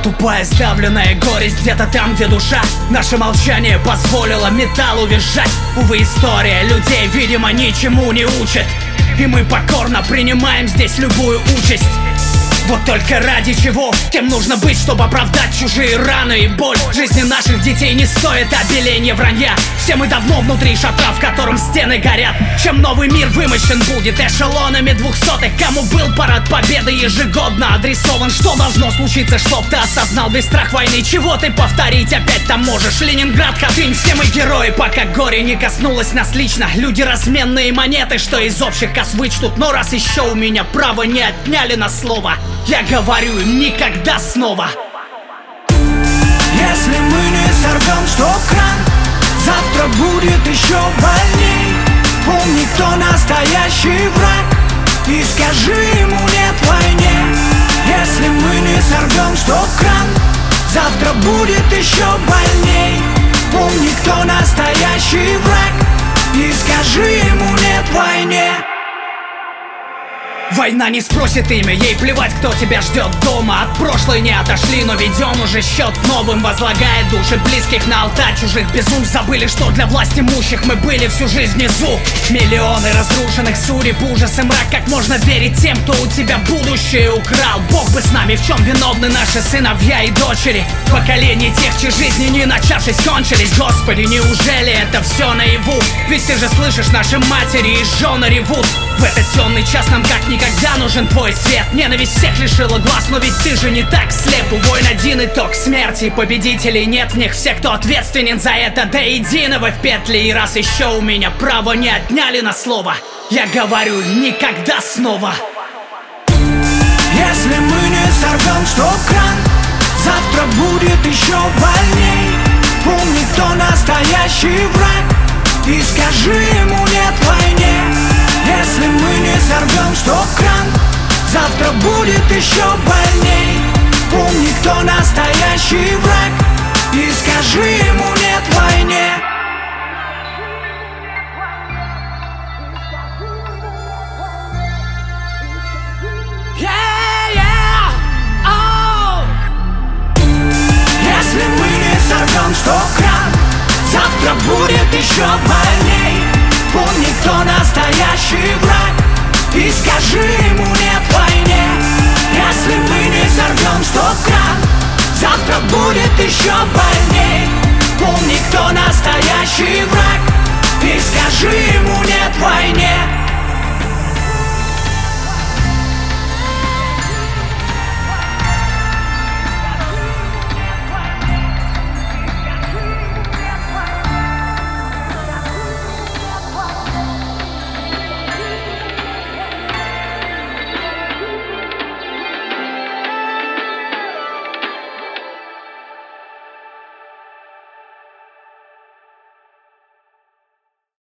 Тупая сдавленная горесть где-то там, где душа. Наше молчание позволило металлу визжать. Увы, история людей, видимо, ничему не учит, и мы покорно принимаем здесь любую участь. Вот только ради чего? Кем нужно быть, чтобы оправдать чужие раны и боль? Жизни наших детей не стоит обеления вранья. Все мы давно внутри шатра, в котором стены горят. Чем новый мир вымощен будет эшелонами 200-х. Кому был парад победы ежегодно адресован? Что должно случиться, чтоб ты осознал весь страх войны? Чего ты повторить опять там можешь? Ленинград, Хатынь, все мы герои, пока горе не коснулось нас лично. Люди разменные монеты, что из общих касс вычтут. Но раз еще у меня право не отняли на слово, я говорю им никогда снова. Если мы не сорвем стоп-кран, завтра будет еще больней. Помни, кто настоящий враг, и скажи ему нет войне. Если мы не сорвем стоп-кран, завтра будет еще больней. Помни, кто настоящий враг, и скажи ему нет войне. Война не спросит имя, ей плевать, кто тебя ждет дома. От прошлой не отошли, но ведем уже счет новым, возлагая души близких на алтарь чужих безумств. Забыли, что для власть имущих мы были всю жизнь внизу. Миллионы разрушенных суреб, ужас и мрак. Как можно верить тем, кто у тебя будущее украл? Бог бы с нами, в чем виновны наши сыновья и дочери? Поколение тех, чьи жизни не начавшись кончились. Господи, неужели это все наяву? Ведь ты же слышишь, наши матери и жены ревут. В этот темный час нам как никогда нужен твой свет. Ненависть всех лишила глаз, но ведь ты же не так слеп. У войн один итог смерти, победителей нет в них. Все, кто ответственен за это, до единого в петли. И раз еще у меня право не отняли на слово, я говорю никогда снова. Если мы не сорвем стоп-кран, завтра будет еще больней. Помни, кто настоящий враг, и скажи ему нет войне. Если мы не сорвем стоп-кран, завтра будет еще больней. Помни, кто настоящий враг, и скажи ему нет войне. Если мы не сорвем стоп-кран, завтра будет еще больней. Помни, кто настоящий враг, и скажи ему нет войне. Если мы не сорвем стоп-кран, завтра будет еще больней.